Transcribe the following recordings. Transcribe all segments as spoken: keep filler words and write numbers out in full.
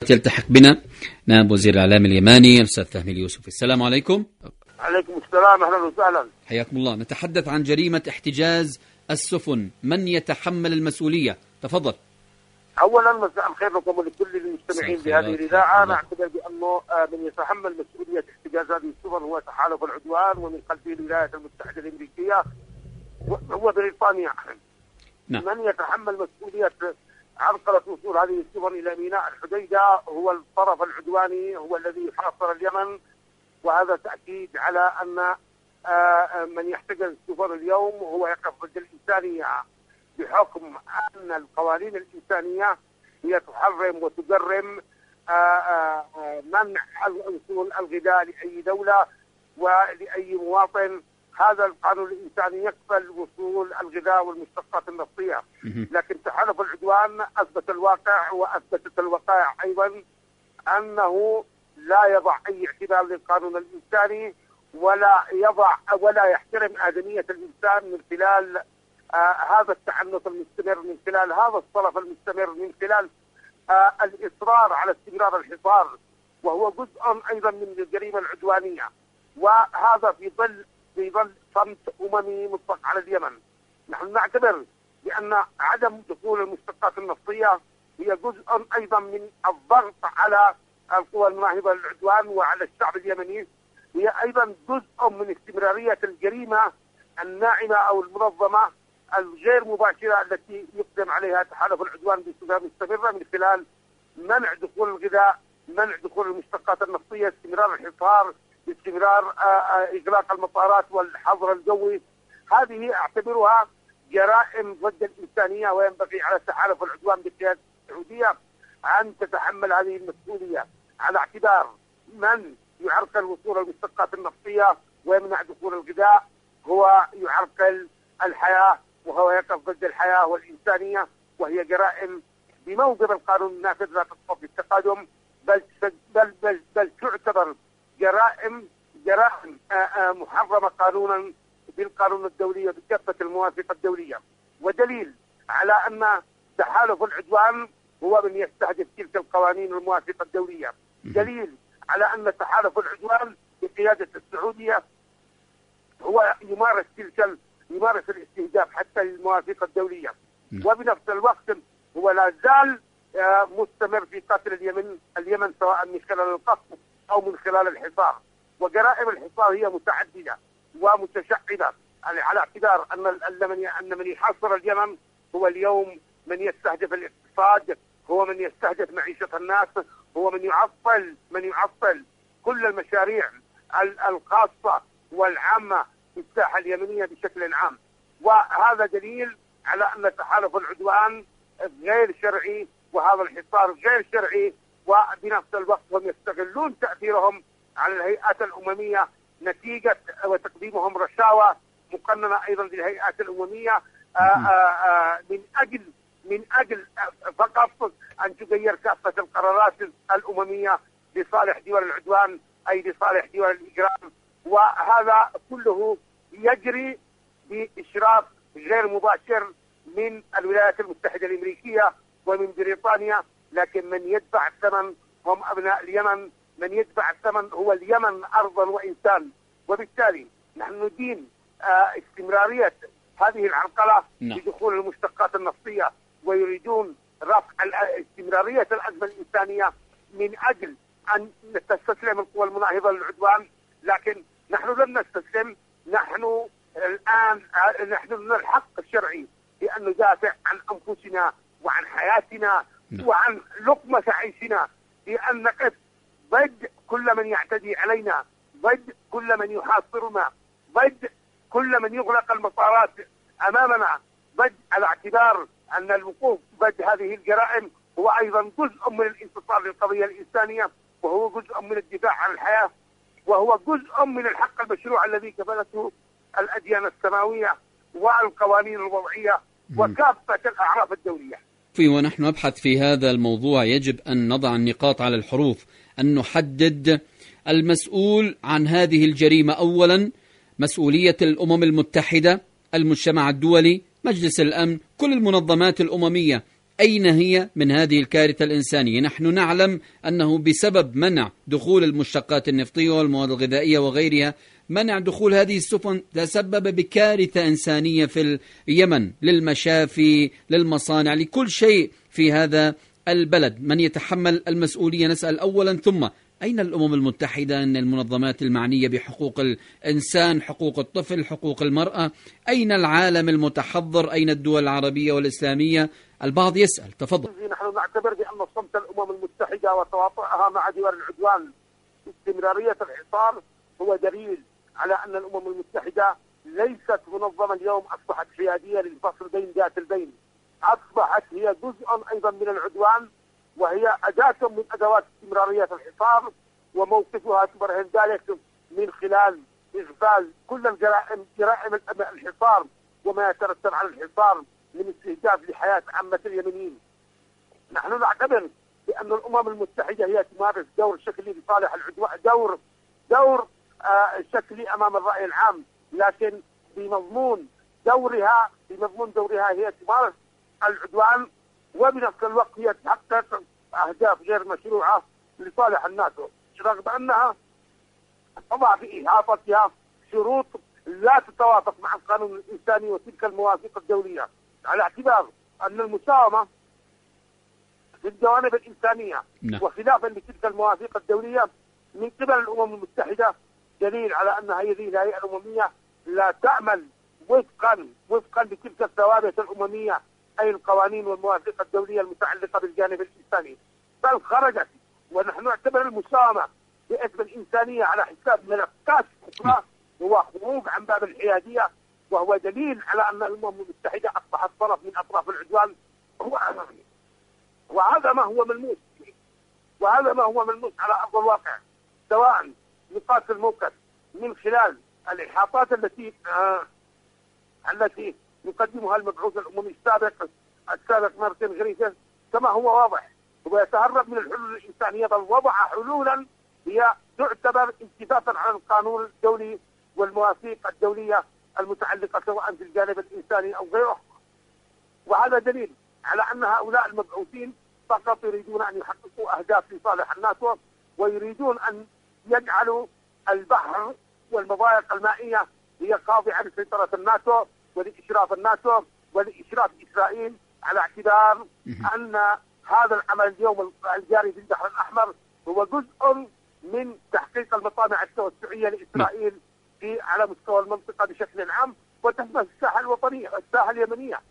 يلتحق بنا نائب وزير الإعلام اليماني الأستاذ فهمي اليوسفي. السلام عليكم. عليكم السلام، أهلا وسهلا. حياكم الله. نتحدث عن جريمة احتجاز السفن، من يتحمل المسؤولية؟ تفضل. أولا مساء الخير لكم ولكل المستمعين بهذه الإذاعة. نعتبر بأنه من يتحمل مسؤولية احتجاز هذه السفن هو تحالف العدوان، ومن خلفه الولايات المتحدة الأمريكية هو بريطانيا. نعم. من يتحمل مسؤولية عرقلة وصول هذه السفن إلى ميناء الحديدة هو الطرف العدواني، هو الذي حاصر اليمن، وهذا تأكيد على أن من يحتجز السفن اليوم هو يقف ضد الإنسانية، بحكم أن القوانين الإنسانية هي تحرم وتجرم منع وصول الغذاء لأي دولة ولأي مواطن. هذا القانون الإنساني يقبل وصول الغذاء والمشتقات النفطية، لكن تحالف العدوان أثبت الواقع وأثبتت الوقائع أيضا أنه لا يضع أي اعتبار للقانون الإنساني، ولا يضع ولا يحترم آدمية الإنسان من خلال آه هذا التعنت المستمر، من خلال هذا الصرف المستمر، من خلال آه الإصرار على استمرار الحصار، وهو جزء أيضا من الجريمة العدوانية. وهذا في ظل في ظل صمت أممي مطلق على اليمن. نحن نعتبر بأن عدم دخول المشتقات النفطية هي جزء أيضا من الضغط على القوى المناهضة للعدوان وعلى الشعب اليمني، هي أيضا جزء من استمرارية الجريمة الناعمة أو المنظمة الغير مباشرة التي يقدم عليها تحالف العدوان بصفة مستمرة، من خلال منع دخول الغذاء، منع دخول المشتقات النفطية، استمرار الحصار، استمرار إغلاق المطارات والحظر الجوي. هذه أعتبرها جرائم ضد الإنسانية، وينبغي على تحالف العدوان بقيادة السعودية أن تتحمل هذه المسؤولية، على اعتبار من يعرقل وصول المشتقات النفطية ويمنع دخول الغذاء هو يعرقل الحياة، وهو يقف ضد الحياة والإنسانية، وهي جرائم بموجب القانون النافذ لا تسقط بالتقادم، بل بل بل, بل تعتبر جرائم جرائم محرمة قانونا بالقانون الدولي وبكافة المواثيق الدولية. ودليل على أن تحالف العدوان هو من يستهدف تلك القوانين والمواثيق الدولية، دليل على أن تحالف العدوان بقيادة السعودية هو يمارس تلك يمارس الاستهداف حتى للمواثيق الدولية، وبنفس الوقت هو لا زال مستمر في قتل اليمن اليمن سواء من خلال القصف أو من خلال الحصار. وجرائم الحصار هي متعددة ومتشعبة، على اعتبار أن أن من يحاصر اليمن هو اليوم من يستهدف الاقتصاد، هو من يستهدف معيشة الناس، هو من يعطل من يعطل كل المشاريع الخاصة والعامة في الساحة اليمنية بشكل عام. وهذا دليل على أن تحالف العدوان غير شرعي، وهذا الحصار غير شرعي، وبنفس الوقت هم يستغلون تأثيرهم على الهيئات الأممية نتيجة وتقديمهم رشاوى مقننة أيضا للهيئات الأممية آآ آآ من أجل من أجل فقط أن تغير كافة القرارات الأممية لصالح دول العدوان، أي لصالح دول الإجرام. وهذا كله يجري بإشراف غير مباشر من الولايات المتحدة الأمريكية ومن بريطانيا، لكن من يدفع الثمن هم أبناء اليمن، من يدفع الثمن هو اليمن أرضا وإنسان. وبالتالي نحن ندين آه استمرارية هذه العرقلة بدخول المشتقات النفطية، ويريدون رفع استمرارية الأزمة الإنسانية من أجل أن تستسلم القوى المناهضة للعدوان. لكن نحن لن نستسلم، نحن الآن نحن لنا الحق الشرعي بأن ندافع عن أنفسنا وعن حياتنا وعن لقمة عيشنا، بأن نقف ضد كل من يعتدي علينا، ضد كل من يحاصرنا، ضد كل من يغلق المطارات أمامنا، ضد على اعتبار أن الوقوف ضد هذه الجرائم هو أيضا جزء من الانتصار للقضية الإنسانية، وهو جزء من الدفاع عن الحياة، وهو جزء من الحق المشروع الذي كفلته الأديان السماوية والقوانين الوضعية وكافة الأعراف الدولية. في ونحن نبحث في هذا الموضوع يجب أن نضع النقاط على الحروف، أن نحدد المسؤول عن هذه الجريمة. أولا مسؤولية الأمم المتحدة، المجتمع الدولي، مجلس الأمن، كل المنظمات الأممية. أين هي من هذه الكارثة الإنسانية؟ نحن نعلم أنه بسبب منع دخول المشتقات النفطية والمواد الغذائية وغيرها، منع دخول هذه السفن تسبب بكارثة إنسانية في اليمن، للمشافي، للمصانع، لكل شيء في هذا البلد. من يتحمل المسؤولية؟ نسأل أولا. ثم أين الأمم المتحدة، أن المنظمات المعنية بحقوق الإنسان، حقوق الطفل، حقوق المرأة؟ أين العالم المتحضر؟ أين الدول العربية والإسلامية؟ البعض يسأل. تفضل. نحن نعتبر بأن صمت الأمم المتحدة وتواطؤها مع دول العدوان استمرارية الحصار هو دليل على أن الأمم المتحدة ليست منظمة اليوم أصبحت حيادية للفصل بين ذات البين، أصبحت هي جزء أيضا من العدوان، وهي أداة من أدوات استمرارية الحصار، وموقفها تبرهن ذلك من خلال إغفال كل الجرائم، جرائم الحصار وما يترتب على الحصار من استهداف لحياة عامة اليمنيين. نحن نعتبر بأن الأمم المتحدة هي تمارس دور شكلي لصالح العدوان، دور دور آه شكلي أمام الرأي العام، لكن بمضمون دورها بمضمون دورها هي تمارس العدوان، وبنفس الوقت هي تحقق أهداف غير مشروعة لصالح الناس، رغم أنها تضع في إحاطتها شروط لا تتوافق مع القانون الإنساني وتلك المواثيق الدولية، على اعتبار أن المساومة في الجوانب الإنسانية نعم. وخلافا لتلك المواثيق الدولية من قبل الأمم المتحدة دليل على أن هذه الهيئة الأممية لا تعمل وفقا وفقا لتلك الثوابت الأممية، أي القوانين والمواثيق الدولية المتعلقة بالجانب الإنساني، بل خرجت. ونحن نعتبر المساومة باسم الإنسانية على حساب ملفات أخرى هو خروج عن باب الحيادية، وهو دليل على أن الأمم المتحدة أصبحت طرف من أطراف العدوان. وهذا ما هو ملموس وهذا ما هو ملموس على أرض الواقع، سواء نقاط الموقف من خلال الإحاطات التي آه التي يقدمها المبعوث الأممي السابق السابق مارتن غريفيث، كما هو واضح هو يتهرب من الحلول الإنسانية، بل وضع حلولا هي تعتبر التفافا على القانون الدولي والمواثيق الدولية المتعلقة سواء في الجانب الإنساني أو غيره. وهذا دليل على أن هؤلاء المبعوثين فقط يريدون أن يحققوا أهداف لصالح الناس، ويريدون أن يجعلوا البحر والمضايق المائية هي خاضعة لسيطرة الناتو ولإشراف الناتو ولإشراف إسرائيل، على اعتبار أن هذا العمل اليوم الجاري في البحر الأحمر هو جزء من تحقيق المطامع التوسعية لإسرائيل في على مستوى المنطقة بشكل عام، وتشمل الساحة الوطنية الساحة اليمنية.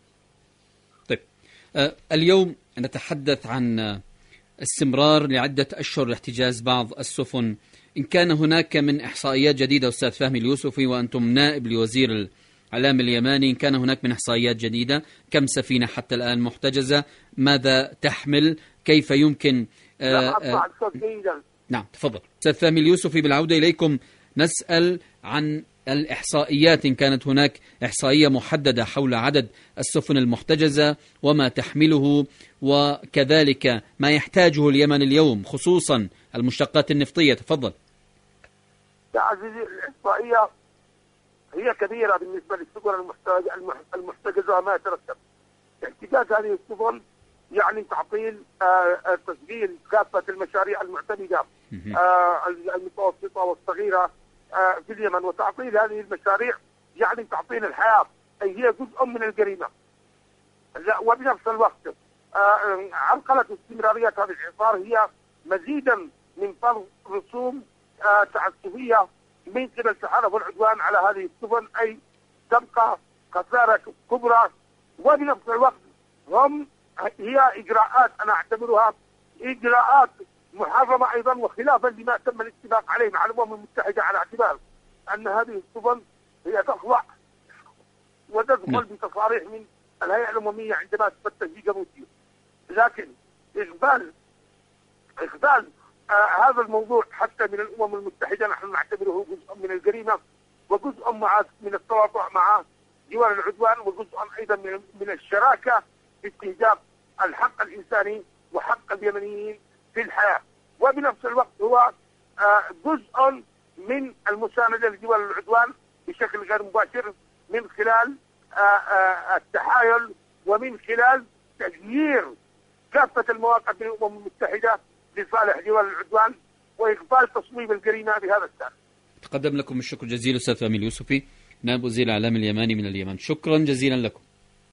طيب آه اليوم نتحدث عن استمرار لعدة أشهر لاحتجاز بعض السفن. إن كان هناك من إحصائيات جديدة أستاذ فهمي اليوسفي، وأنتم نائب لوزير الإعلام اليماني، إن كان هناك من إحصائيات جديدة، كم سفينة حتى الآن محتجزة؟ ماذا تحمل؟ كيف يمكن آه آه نعم تفضل أستاذ فهمي اليوسفي. بالعودة إليكم نسأل عن الإحصائيات، إن كانت هناك إحصائية محددة حول عدد السفن المحتجزة وما تحمله، وكذلك ما يحتاجه اليمن اليوم خصوصا المشتقات النفطية. تفضل. يا عزيزي، الإحصائية هي كبيرة بالنسبة للسفن المحتجزة وما يترتب. احتجاز هذه السفن يعني تعطيل آه تسجيل كافة المشاريع المعتمدة آه المتوسطة والصغيرة آه في اليمن، وتعطيل هذه المشاريع يعني تعطيل الحياة، أي هي جزء من الجريمة. وبنفس الوقت آه عرقلة استمرارية هذا الحصار هي مزيدا من فرض رسوم آه تعسفية من قبل تحالف العدوان على هذه السفن، أي تبقى خسارة كبرى. وبنفس الوقت هم هي إجراءات أنا أعتبرها إجراءات محرمة أيضا، وخلافا لما تم الاتفاق عليه مع الأمم المتحدة، على اعتبار أن هذه السفن هي تخضع وتدخل بتصاريح من الهيئة الأممية عندما تفتش في جيبوتي. لكن إقبال إقبال آه هذا الموضوع حتى من الأمم المتحدة نحن نعتبره جزء من الجريمة، وجزء مع من التواطؤ مع دول العدوان، وجزء أيضا من من الشراكة في استهداف الحق الإنساني وحق اليمنيين في الحياة. وبنفس الوقت هو آه جزء من المساندة لدول العدوان بشكل غير مباشر من خلال آه آه التحايل ومن خلال تغيير كافة المواقع بالأمم المتحدة لصالح دول العدوان وإقبال تصويب الجريمة بهذا السبب. تقدم لكم الشكر جزيلا أستاذ فهمي اليوسفي، نائب وزير الإعلام اليماني من اليمن. شكرا جزيلا لكم.